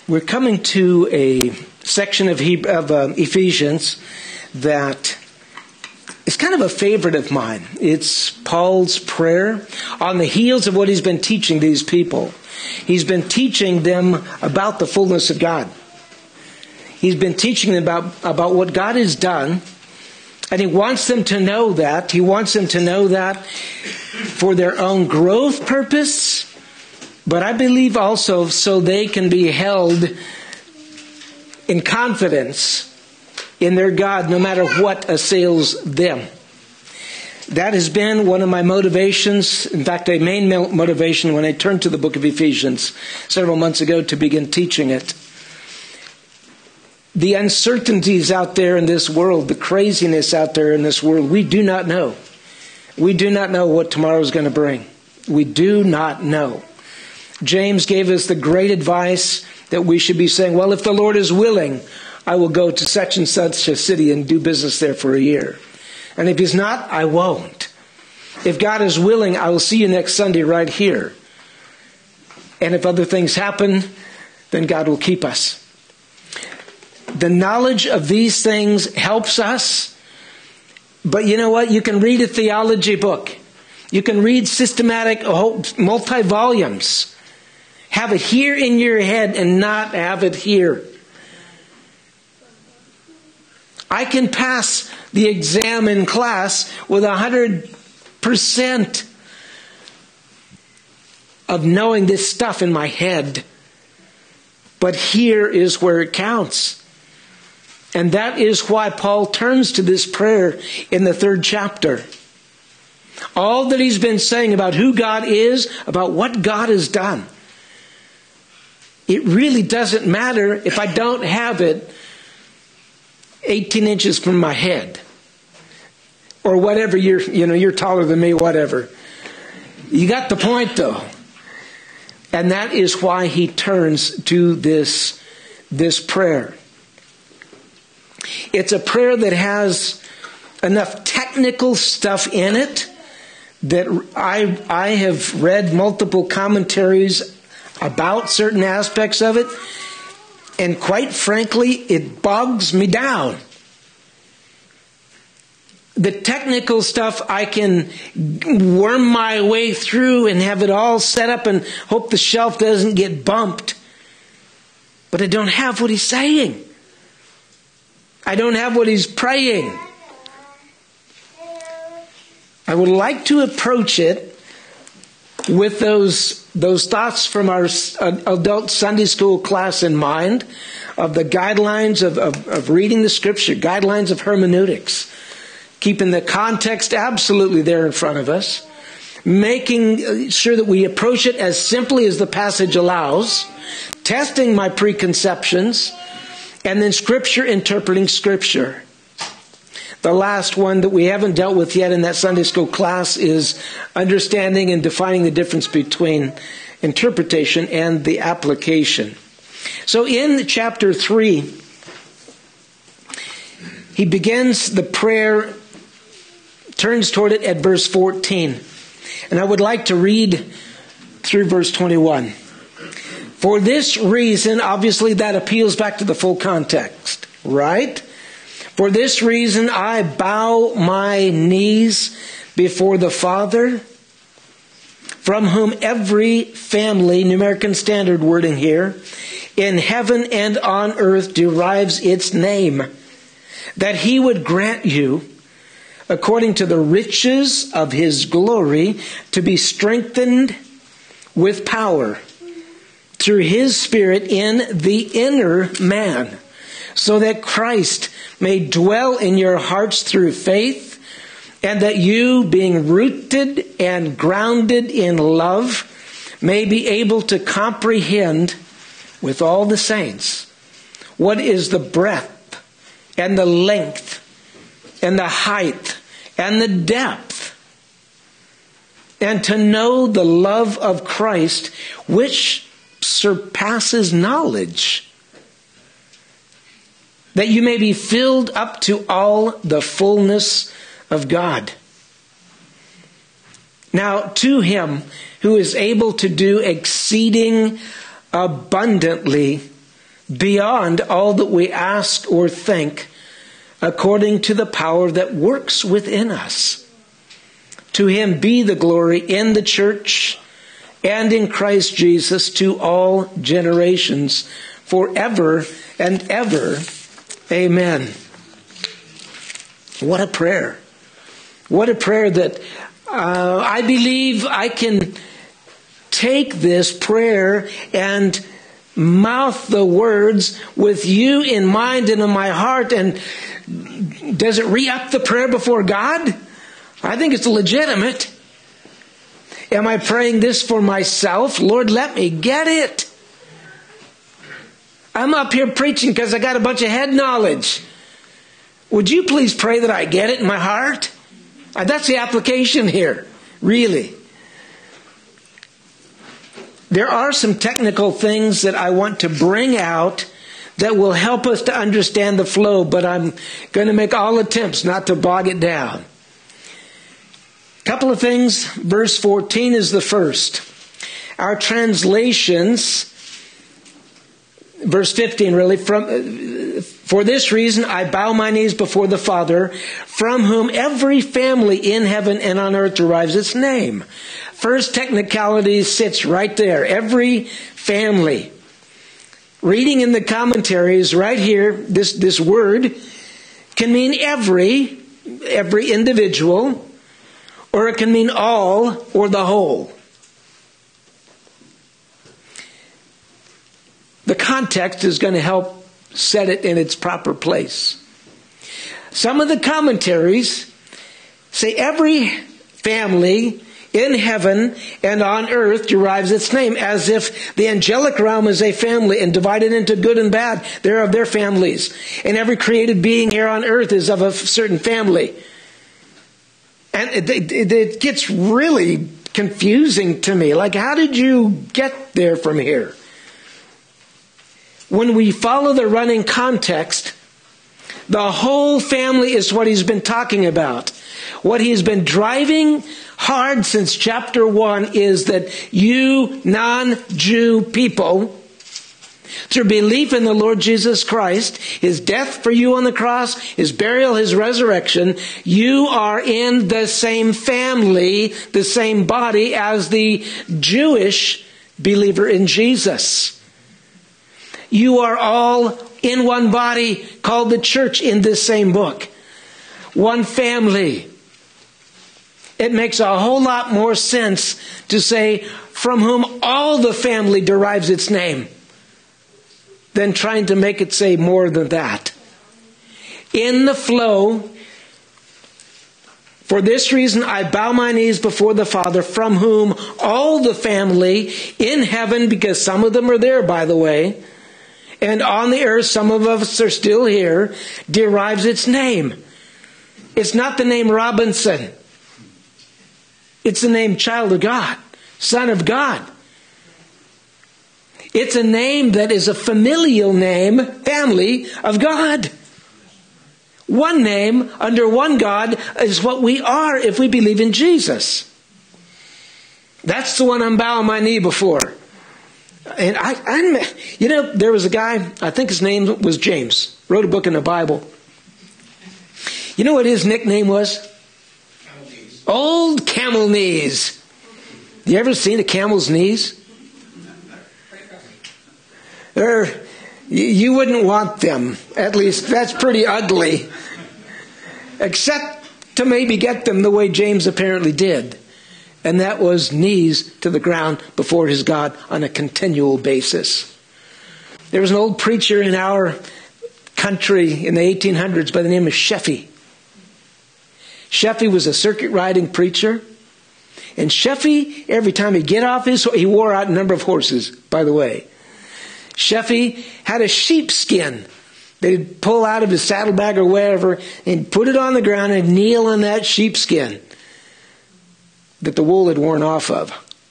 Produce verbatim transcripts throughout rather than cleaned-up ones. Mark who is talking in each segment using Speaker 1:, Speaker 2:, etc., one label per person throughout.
Speaker 1: We're coming to a section of, Hebrew, of uh, Ephesians that is kind of a favorite of mine. It's Paul's prayer on the heels of what he's been teaching these people. He's been teaching them about the fullness of God. He's been teaching them about, about what God has done, and he wants them to know that. He wants them to know that for their own growth purpose, but I believe also so they can be held in confidence in their God no matter what assails them. That has been one of my motivations, in fact a main motivation when I turned to the book of Ephesians several months ago to begin teaching it. The uncertainties out there in this world, the craziness out there in this world, we do not know. We do not know what tomorrow is going to bring. We do not know. James gave us the great advice that we should be saying, well, if the Lord is willing, I will go to such and such a city and do business there for a year. And if he's not, I won't. If God is willing, I will see you next Sunday right here. And if other things happen, then God will keep us. The knowledge of these things helps us. But you know what? You can read a theology book. You can read systematic, multi-volumes. Have it here in your head and not have it here. I can pass the exam in class with one hundred percent of knowing this stuff in my head. But here is where it counts. And that is why Paul turns to this prayer in the third chapter. All that he's been saying about who God is, about what God has done. It really doesn't matter if I don't have it eighteen inches from my head. Or whatever, you're, you know, you're taller than me, whatever. You got the point though. And that is why he turns to this, this prayer. It's a prayer that has enough technical stuff in it that I, I have read multiple commentaries about certain aspects of it. And quite frankly, it bogs me down. The technical stuff I can worm my way through and have it all set up and hope the shelf doesn't get bumped. But I don't have what he's saying. I don't have what he's praying. I would like to approach it with those those thoughts from our adult Sunday school class in mind, of the guidelines of, of, of reading the Scripture, guidelines of hermeneutics, keeping the context absolutely there in front of us, making sure that we approach it as simply as the passage allows, testing my preconceptions, and then Scripture interpreting Scripture. The last one that we haven't dealt with yet in that Sunday school class is understanding and defining the difference between interpretation and the application. So in chapter three, he begins the prayer, turns toward it at verse fourteen. And I would like to read through verse twenty-one. For this reason, obviously that appeals back to the full context, right? For this reason, I bow my knees before the Father, from whom every family, New American Standard wording here, in heaven and on earth derives its name, that he would grant you, according to the riches of his glory, to be strengthened with power through his Spirit in the inner man, so that Christ may dwell in your hearts through faith, and that you, being rooted and grounded in love, may be able to comprehend with all the saints what is the breadth and the length and the height and the depth, and to know the love of Christ, which surpasses knowledge, that you may be filled up to all the fullness of God. Now, to him who is able to do exceeding abundantly beyond all that we ask or think, according to the power that works within us. To him be the glory in the church and in Christ Jesus to all generations, forever and ever. Amen. What a prayer. What a prayer that uh, I believe I can take this prayer and mouth the words with you in mind and in my heart. And does it re-up the prayer before God? I think it's legitimate. Am I praying this for myself? Lord, let me get it. I'm up here preaching because I got a bunch of head knowledge. Would you please pray that I get it in my heart? That's the application here, really. There are some technical things that I want to bring out that will help us to understand the flow, but I'm going to make all attempts not to bog it down. A couple of things. Verse fourteen is the first. Our translations, verse fifteen really, from for this reason I bow my knees before the Father, from whom every family in heaven and on earth derives its name. First technicality sits right there. Every family. Reading in the commentaries right here, this, this word can mean every, every individual, or it can mean all or the whole. The context is going to help set it in its proper place. Some of the commentaries say every family in heaven and on earth derives its name, as if the angelic realm is a family and divided into good and bad. They're of their families. And every created being here on earth is of a certain family. And it, it, it gets really confusing to me. Like, how did you get there from here? When we follow the running context, the whole family is what he's been talking about. What he's been driving hard since chapter one is that you non-Jew people, through belief in the Lord Jesus Christ, his death for you on the cross, his burial, his resurrection, you are in the same family, the same body as the Jewish believer in Jesus. You are all in one body called the church in this same book. One family. It makes a whole lot more sense to say from whom all the family derives its name than trying to make it say more than that. In the flow, for this reason I bow my knees before the Father, from whom all the family in heaven, because some of them are there, by the way, and on the earth, some of us are still here, derives its name. It's not the name Robinson. It's the name child of God, son of God. It's a name that is a familial name, family of God. One name under one God is what we are if we believe in Jesus. That's the one I'm bowing my knee before. And I, I'm, you know, there was a guy, I think his name was James, wrote a book in the Bible. You know what his nickname was? Camel knees. Old Camel Knees. You ever seen a camel's knees? They're, you wouldn't want them. At least that's pretty ugly. Except to maybe get them the way James apparently did. And that was knees to the ground before his God on a continual basis. There was an old preacher in our country in the eighteen hundreds by the name of Sheffey. Sheffey was a circuit riding preacher. And Sheffey, every time he'd get off his horse, he wore out a number of horses, by the way. Sheffey had a sheepskin that he'd pull out of his saddlebag or wherever and put it on the ground and kneel on that sheepskin that the wool had worn off of.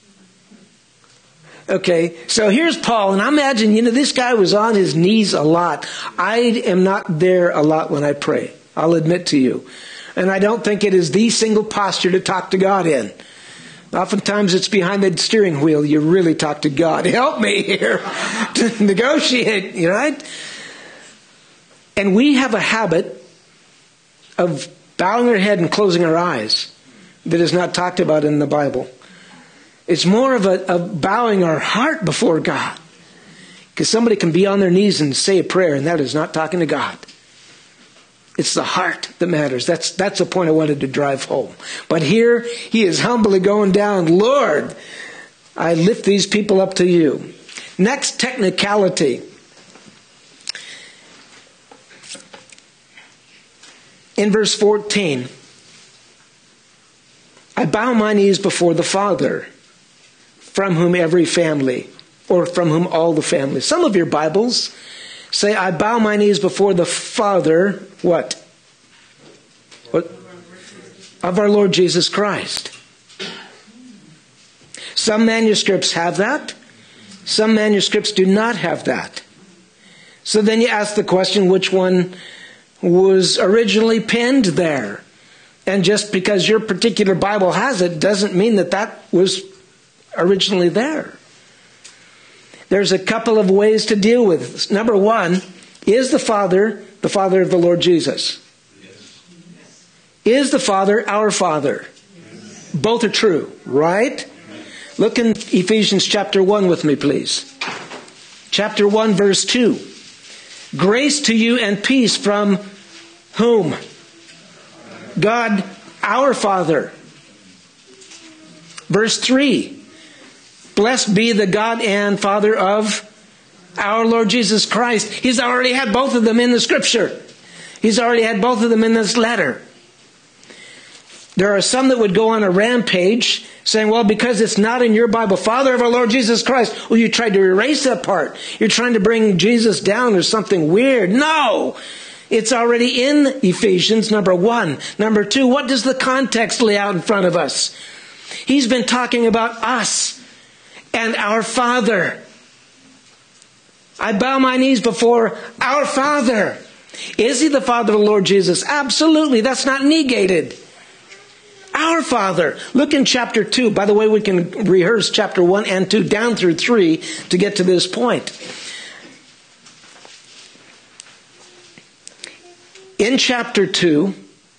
Speaker 1: Okay, so here's Paul, and I imagine, you know, this guy was on his knees a lot. I am not there a lot when I pray. I'll admit to you. And I don't think it is the single posture to talk to God in. Oftentimes it's behind the steering wheel you really talk to God. Help me here to negotiate, you know, right? And we have a habit of bowing our head and closing our eyes that is not talked about in the Bible. It's more of a of bowing our heart before God. Because somebody can be on their knees and say a prayer, and that is not talking to God. It's the heart that matters. That's that's the point I wanted to drive home. But here, he is humbly going down, Lord, I lift these people up to you. Next technicality. In verse fourteen, I bow my knees before the Father, from whom every family, or from whom all the families. Some of your Bibles say, I bow my knees before the Father, what? What? Of our Lord Jesus Christ. Some manuscripts have that. Some manuscripts do not have that. So then you ask the question, which one was originally penned there? And just because your particular Bible has it doesn't mean that that was originally there. There's a couple of ways to deal with this. Number one, is the Father the Father of the Lord Jesus? Yes. Is the Father our Father? Yes. Both are true, right? Yes. Look in Ephesians chapter one with me, please. Chapter one, verse two. Grace to you and peace from whom? God, our Father. Verse three. Blessed be the God and Father of our Lord Jesus Christ. He's already had both of them in the Scripture. He's already had both of them in this letter. There are some that would go on a rampage saying, well, because it's not in your Bible, Father of our Lord Jesus Christ. Well, you tried to erase that part. You're trying to bring Jesus down or something weird. No! It's already in Ephesians, number one. Number two, what does the context lay out in front of us? He's been talking about us and our Father. I bow my knees before our Father. Is he the Father of the Lord Jesus? Absolutely. That's not negated. Our Father. Look in chapter two. By the way, we can rehearse chapter one and two down through three to get to this point. In chapter two,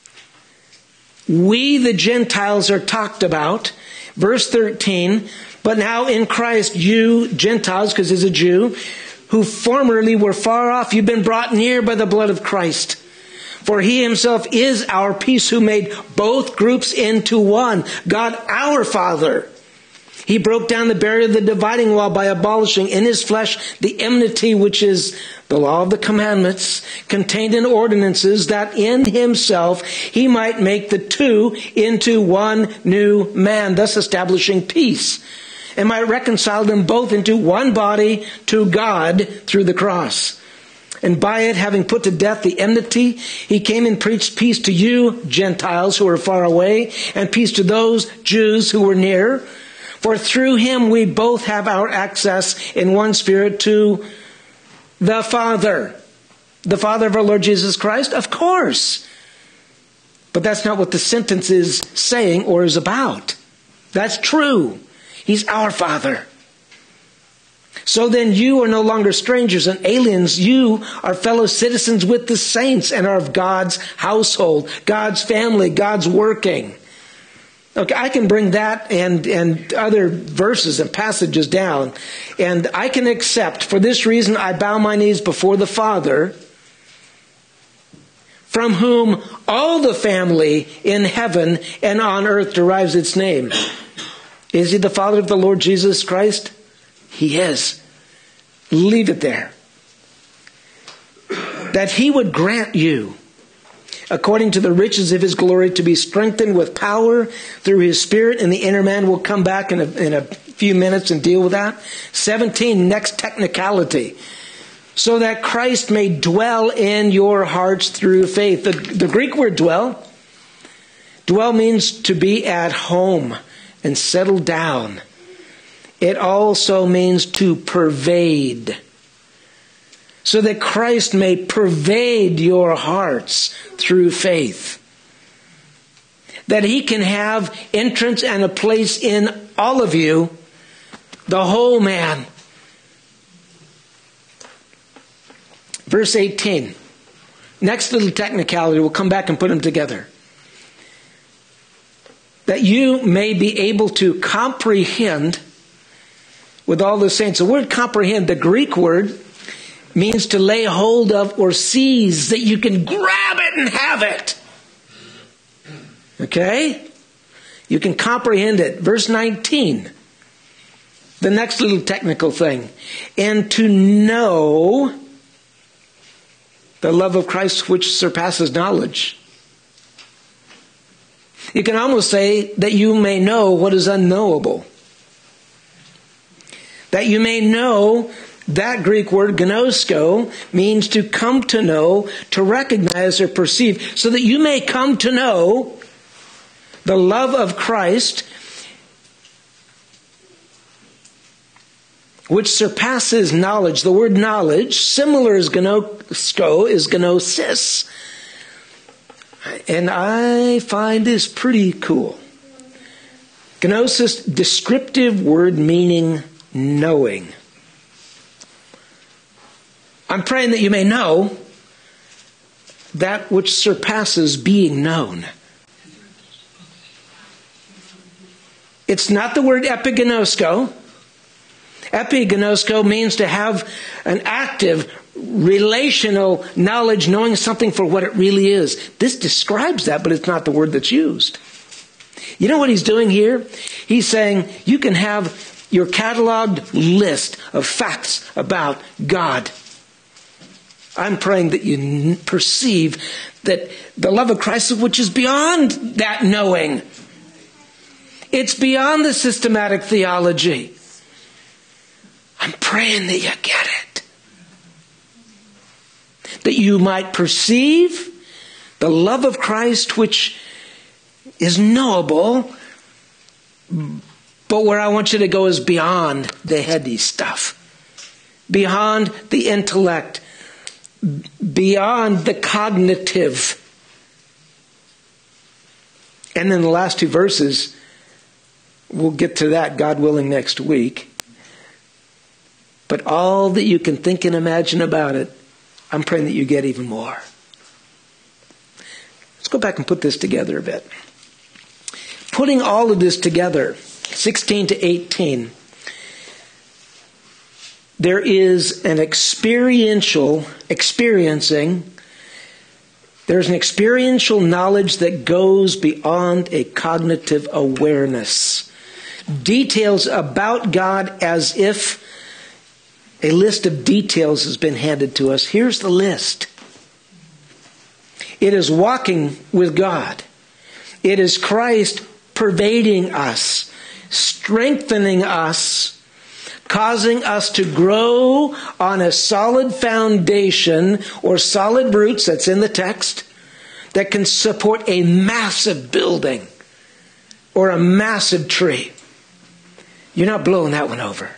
Speaker 1: we the Gentiles are talked about. Verse thirteen, but now in Christ you Gentiles, because he's a Jew, who formerly were far off, you've been brought near by the blood of Christ. For he himself is our peace, who made both groups into one. God our Father. He broke down the barrier of the dividing wall by abolishing in his flesh the enmity, which is the law of the commandments, contained in ordinances, that in himself he might make the two into one new man, thus establishing peace, and might reconcile them both into one body to God through the cross. And by it, having put to death the enmity, he came and preached peace to you, Gentiles, who are far away, and peace to those Jews who were near. For through him we both have our access in one Spirit to the Father. The Father of our Lord Jesus Christ? Of course. But that's not what the sentence is saying or is about. That's true. He's our Father. So then you are no longer strangers and aliens. You are fellow citizens with the saints and are of God's household, God's family, God's working. Okay, I can bring that and, and other verses and passages down, and I can accept, for this reason I bow my knees before the Father, from whom all the family in heaven and on earth derives its name. Is he the Father of the Lord Jesus Christ? He is. Leave it there. That he would grant you, according to the riches of his glory, to be strengthened with power through his Spirit in the inner man. We'll come back in a, in a few minutes and deal with that. seventeen, next technicality. So that Christ may dwell in your hearts through faith. The, the Greek word dwell, dwell means to be at home and settle down. It also means to pervade. So that Christ may pervade your hearts through faith. that he can have entrance and a place in all of you, the whole man. Verse eighteen. Next little technicality, we'll come back and put them together. That you may be able to comprehend with all the saints. The word comprehend, the Greek word, means to lay hold of or seize, that you can grab it and have it. Okay? You can comprehend it. Verse nineteen. The next little technical thing. And to know the love of Christ which surpasses knowledge. You can almost say that you may know what is unknowable. That you may know, that Greek word gnosko means to come to know, to recognize or perceive, so that you may come to know the love of Christ which surpasses knowledge. The word knowledge, similar as gnosko, is gnosis. And I find this pretty cool. Gnosis, descriptive word meaning knowing. I'm praying that you may know that which surpasses being known. It's not the word epignosko. Epignosko means to have an active, relational knowledge, knowing something for what it really is. This describes that, but it's not the word that's used. You know what he's doing here? He's saying you can have your cataloged list of facts about God. I'm praying that you perceive that the love of Christ, which is beyond that knowing. It's beyond the systematic theology. I'm praying that you get it. That you might perceive the love of Christ, which is knowable, but where I want you to go is beyond the heady stuff. Beyond the intellect. Beyond the cognitive. And then the last two verses, we'll get to that, God willing, next week. But all that you can think and imagine about it, I'm praying that you get even more. Let's go back and put this together a bit. Putting all of this together, sixteen to eighteen, there is an experiential, experiencing, there's an experiential knowledge that goes beyond a cognitive awareness. Details about God as if a list of details has been handed to us. Here's the list. It is walking with God. It is Christ pervading us, strengthening us, causing us to grow on a solid foundation or solid roots, that's in the text, that can support a massive building or a massive tree. You're not blowing that one over.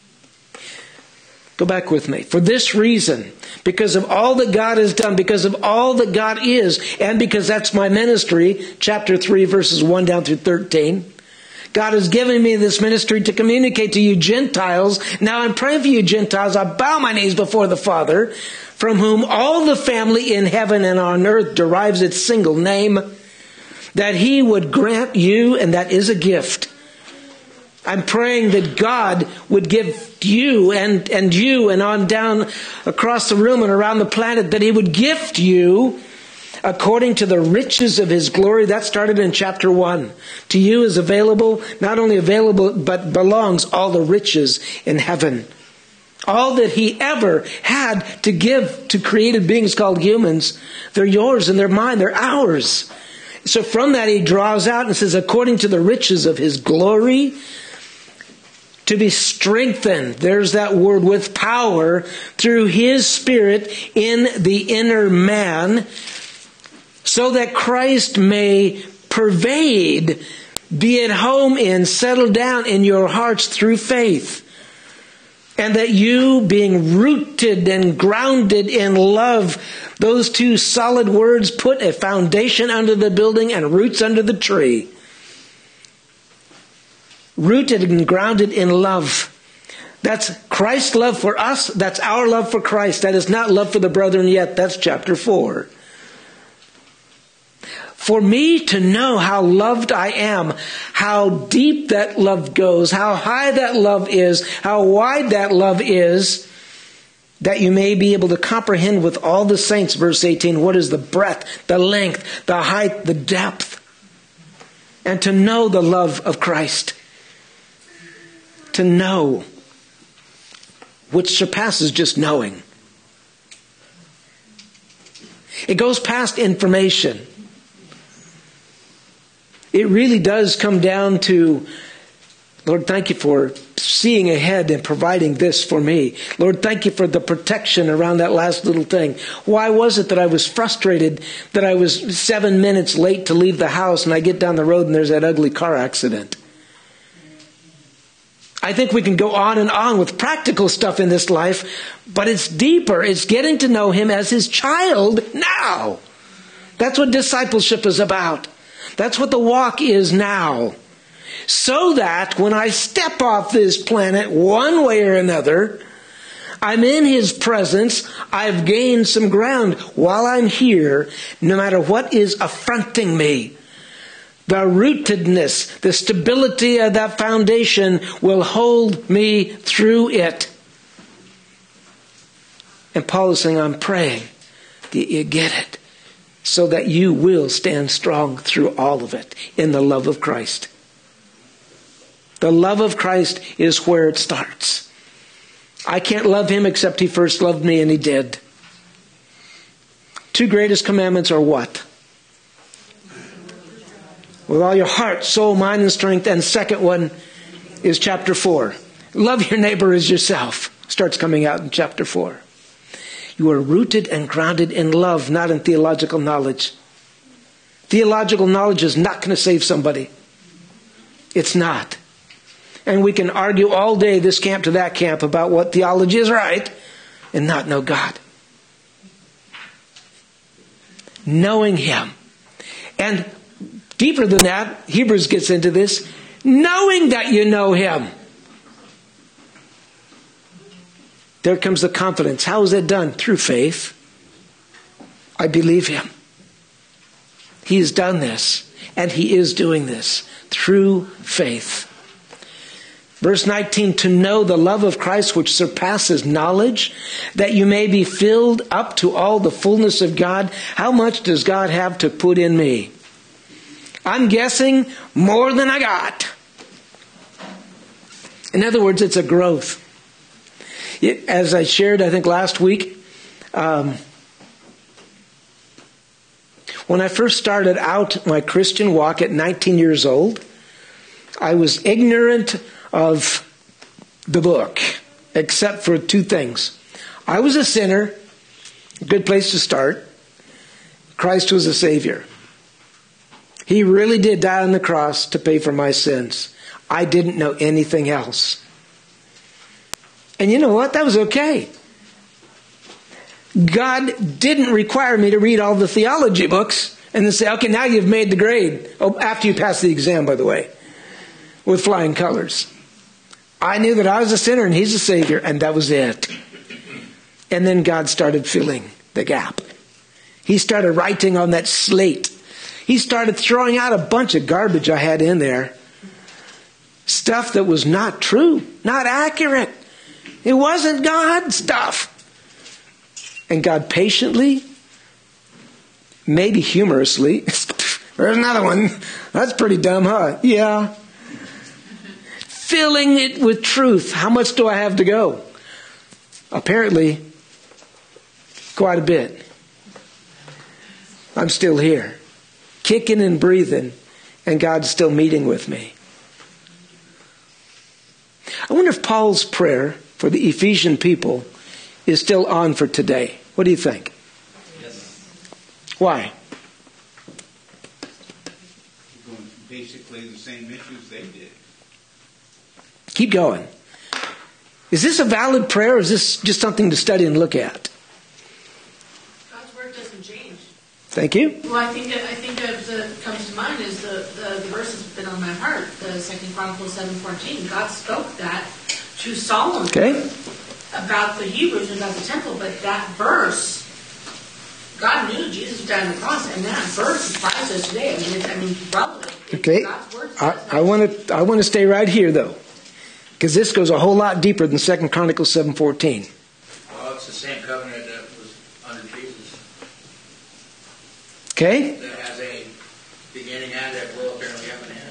Speaker 1: Go back with me. For this reason, because of all that God has done, because of all that God is, and because that's my ministry, chapter three, verses one down through thirteen, God has given me this ministry to communicate to you Gentiles. Now I'm praying for you Gentiles. I bow my knees before the Father, from whom all the family in heaven and on earth derives its single name, that He would grant you, and that is a gift. I'm praying that God would give you and, and you and on down across the room and around the planet, that He would gift you according to the riches of His glory. That started in chapter one. To you is available, not only available, but belongs all the riches in heaven. All that He ever had to give to created beings called humans, they're yours and they're mine, they're ours. So from that He draws out and says, according to the riches of His glory, to be strengthened, there's that word, with power through His Spirit in the inner man, so that Christ may pervade, be at home in, settle down in your hearts through faith. And that you, being rooted and grounded in love, those two solid words put a foundation under the building and roots under the tree. Rooted and grounded in love. That's Christ's love for us. That's our love for Christ. That is not love for the brethren yet. That's chapter four. For me to know how loved I am, how deep that love goes, how high that love is, how wide that love is, that you may be able to comprehend with all the saints, verse eighteen, what is the breadth, the length, the height, the depth, and to know the love of Christ. To know, which surpasses just knowing. It goes past information. It really does come down to, Lord, thank you for seeing ahead and providing this for me. Lord, thank you for the protection around that last little thing. Why was it that I was frustrated that I was seven minutes late to leave the house and I get down the road and there's that ugly car accident? I think we can go on and on with practical stuff in this life, but it's deeper. It's getting to know Him as His child now. That's what discipleship is about. That's what the walk is now. So that when I step off this planet one way or another, I'm in His presence. I've gained some ground while I'm here, no matter what is affronting me. The rootedness, the stability of that foundation will hold me through it. And Paul is saying, I'm praying that you get it, so that you will stand strong through all of it in the love of Christ. The love of Christ is where it starts. I can't love Him except He first loved me, and He did. Two greatest commandments are what? With all your heart, soul, mind, and strength. And second one is chapter four. Love your neighbor as yourself. Starts coming out in chapter four. You are rooted and grounded in love, not in theological knowledge. Theological knowledge is not going to save somebody. It's not. And we can argue all day, this camp to that camp, about what theology is right and not know God. Knowing Him. And deeper than that, Hebrews gets into this, knowing that you know Him. There comes the confidence. How is that done? Through faith. I believe Him. He has done this, and He is doing this through faith. Verse nineteen, to know the love of Christ which surpasses knowledge, that you may be filled up to all the fullness of God. How much does God have to put in me? I'm guessing more than I got. In other words, it's a growth. It, as I shared, I think last week, um, when I first started out my Christian walk at nineteen years old, I was ignorant of the book, except for two things. I was a sinner, a good place to start. Christ was a Savior. He really did die on the cross to pay for my sins. I didn't know anything else. And you know what? That was okay. God didn't require me to read all the theology books and then say, okay, now you've made the grade. Oh, after you pass the exam, by the way, with flying colors. I knew that I was a sinner and He's a Savior, and that was it. And then God started filling the gap. He started writing on that slate. He started throwing out a bunch of garbage I had in there. Stuff that was not true, not accurate. It wasn't God stuff. And God patiently, maybe humorously, there's another one. That's pretty dumb, huh? Yeah. Filling it with truth. How much do I have to go? Apparently, quite a bit. I'm still here, kicking and breathing, and God's still meeting with me. I wonder if Paul's prayer for the Ephesian people is still on for today. What do you think?
Speaker 2: Yes.
Speaker 1: Why?
Speaker 2: Basically the same issues they did.
Speaker 1: Keep going. Is this a valid prayer, or is this just something to study and look at?
Speaker 2: God's word doesn't change.
Speaker 1: Thank you.
Speaker 2: Well, I think I think of the comes to mind is the, the, the verse that's been on my heart, the Second Chronicles seven fourteen. God spoke that to Solomon
Speaker 1: Okay.
Speaker 2: about the Hebrews and about the temple, but that verse, God knew Jesus would die on the cross, and that verse applies to us today. I mean, it's, I mean, relevant.
Speaker 1: Okay.
Speaker 2: God's word says
Speaker 1: I, I want to I want to stay right here though, because this goes a whole lot deeper than Second Chronicles seven fourteen.
Speaker 3: Well, it's the same covenant that was under Jesus.
Speaker 1: Okay.
Speaker 3: That has a beginning and that will apparently have an end.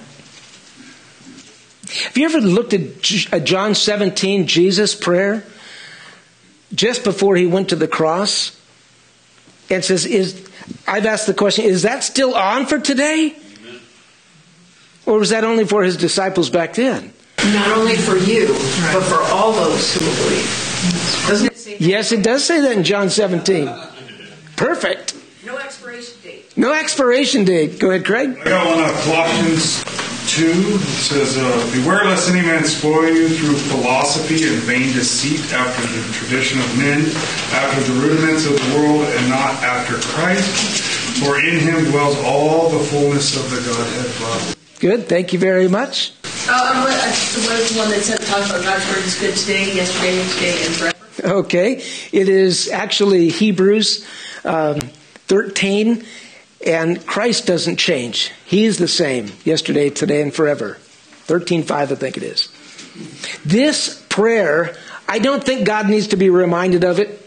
Speaker 1: Have you ever looked at J- uh, John seventeen, Jesus' prayer, just before he went to the cross? And says, "Is I've asked the question, is that still on for today? Amen. Or was that only for his disciples back then?"
Speaker 4: Not only for you, but for all those who will believe. Doesn't it say that?
Speaker 1: Yes, it does say that in John seventeen. Perfect.
Speaker 4: No expiration date.
Speaker 1: No expiration date. Go ahead, Craig.
Speaker 5: I got one of Colossians two. It says, uh, "Beware lest any man spoil you through philosophy and vain deceit, after the tradition of men, after the rudiments of the world, and not after Christ. For in him dwells all the fullness of the Godhead bodily."
Speaker 1: Good. Thank you very much.
Speaker 2: Oh, and what, uh, what is the one that said, talks about God's word is good today, yesterday, today, and forever?
Speaker 1: Okay. It is actually Hebrews um, thirteen. And Christ doesn't change. He is the same yesterday, today, and forever. thirteen five, I think it is. This prayer, I don't think God needs to be reminded of it.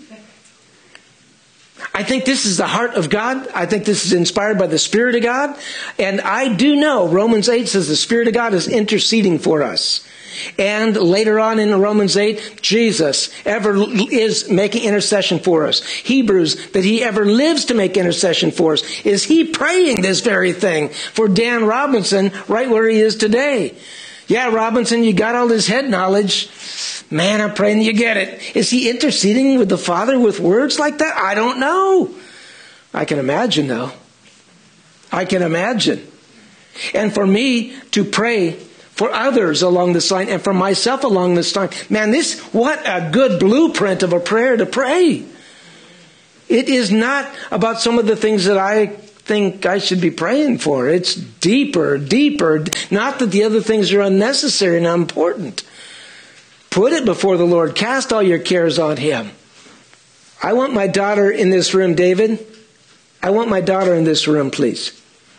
Speaker 1: I think this is the heart of God. I think this is inspired by the Spirit of God. And I do know Romans eight says the Spirit of God is interceding for us. And later on in Romans eight, Jesus ever is making intercession for us. Hebrews, that he ever lives to make intercession for us. Is he praying this very thing for Dan Robinson right where he is today? Yeah, Robinson, you got all this head knowledge. Man, I'm praying you get it. Is he interceding with the Father with words like that? I don't know. I can imagine though. I can imagine. And for me to pray for others along this line, and for myself along this line. Man, this, what a good blueprint of a prayer to pray. It is not about some of the things that I think I should be praying for. It's deeper, deeper. Not that the other things are unnecessary and unimportant. Put it before the Lord. Cast all your cares on Him. I want my daughter in this room, David. I want my daughter in this room, please.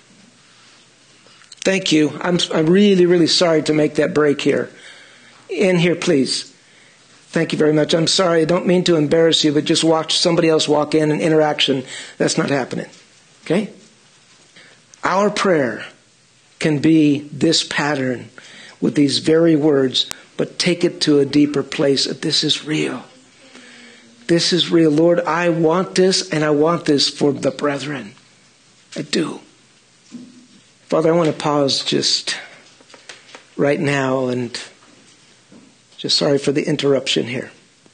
Speaker 1: Thank you. I'm I'm really, really sorry to make that break here. In here, please. Thank you very much. I'm sorry. I don't mean to embarrass you, but just watch somebody else walk in and interaction. That's not happening. Okay? Our prayer can be this pattern with these very words, but take it to a deeper place. This is real. This is real. Lord, I want this, and I want this for the brethren. I do. Father, I want to pause just right now, and just sorry for the interruption here.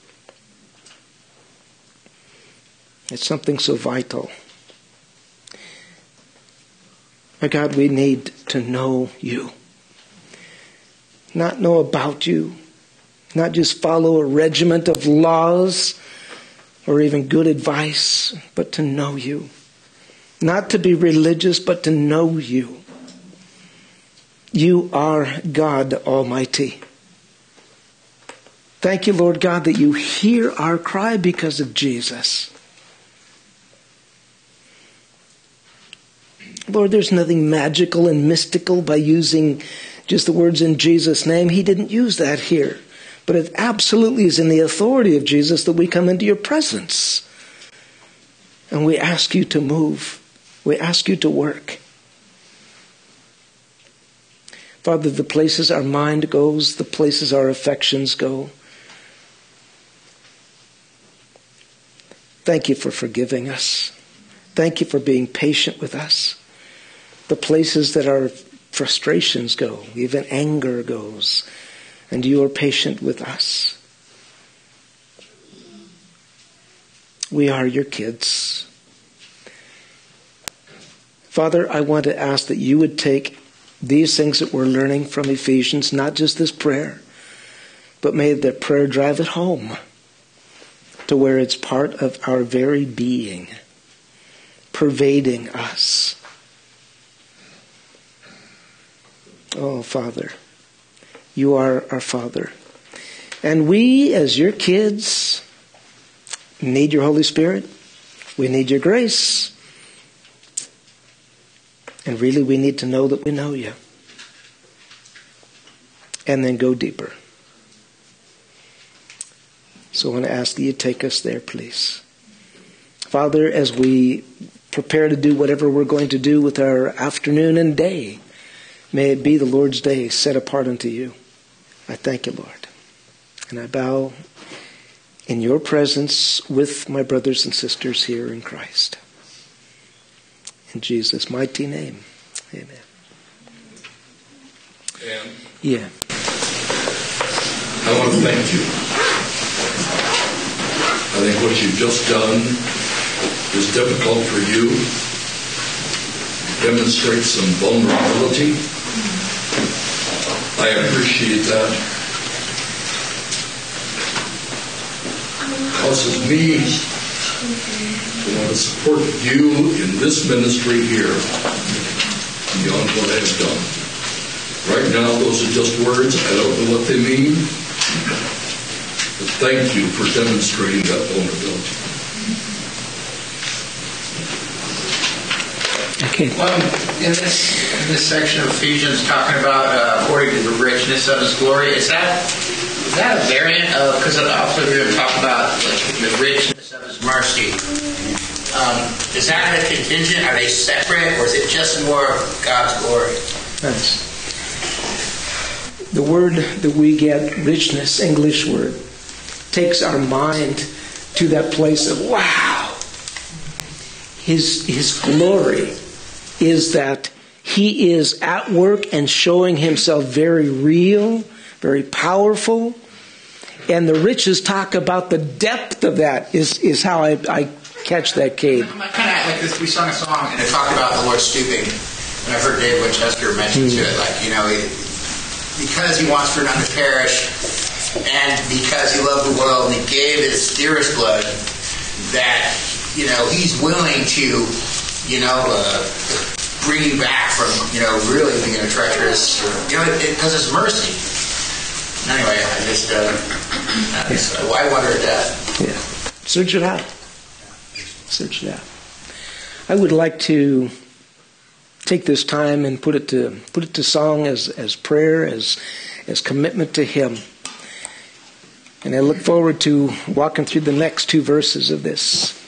Speaker 1: It's something so vital. My God, we need to know you. Not know about you. Not just follow a regiment of laws or even good advice, but to know you. Not to be religious, but to know you. You are God Almighty. Thank you, Lord God, that you hear our cry because of Jesus. Lord, there's nothing magical and mystical by using just the words in Jesus' name. He didn't use that here. But it absolutely is in the authority of Jesus that we come into your presence. And we ask you to move. We ask you to work. Father, the places our mind goes, the places our affections go. Thank you for forgiving us. Thank you for being patient with us. The places that our frustrations go, even anger goes, and you are patient with us. We are your kids. Father, I want to ask that you would take these things that we're learning from Ephesians, not just this prayer, but may the prayer drive it home to where it's part of our very being, pervading us. Oh, Father, you are our Father. And we, as your kids, need your Holy Spirit. We need your grace. And really, we need to know that we know you. And then go deeper. So I want to ask that you take us there, please. Father, as we prepare to do whatever we're going to do with our afternoon and day, may it be the Lord's day set apart unto you. I thank you, Lord. And I bow in your presence with my brothers and sisters here in Christ. In Jesus' mighty name, amen.
Speaker 6: And
Speaker 1: Yeah.
Speaker 6: I want to thank you. I think what you've just done is difficult for you. It demonstrates some vulnerability. I appreciate that. It causes me to want to support you in this ministry here beyond what I have done. Right now, those are just words. I don't know what they mean. But thank you for demonstrating that vulnerability.
Speaker 1: Okay.
Speaker 3: Well, in this in this section of Ephesians, talking about uh, according to the richness of His glory, is that is that a variant of? Because also we're going to talk about like, the richness of His mercy. Um, is that a contingent? Are they separate, or is it just more of God's glory?
Speaker 1: Nice. The word that we get, richness, English word, takes our mind to that place of, wow, His, His glory is that He is at work and showing Himself very real, very powerful. And the riches talk about the depth of that is, is how I, I catch that, Cade.
Speaker 3: Kind of like this, we sung a song and it talked about the Lord stooping. And I've heard Dave Winchester mention mm. to it, like, you know, he, because He wants for none to perish, and because He loved the world and He gave His dearest blood, that, you know, He's willing to, you know, uh, bring you back from, you know, really being a treacherous, you know, because it, His mercy. Anyway, I just, uh, that's, uh, I wondered that.
Speaker 1: Yeah. Search it out. Search it out. I would like to take this time and put it to put it to song as, as prayer, as as commitment to Him. And I look forward to walking through the next two verses of this.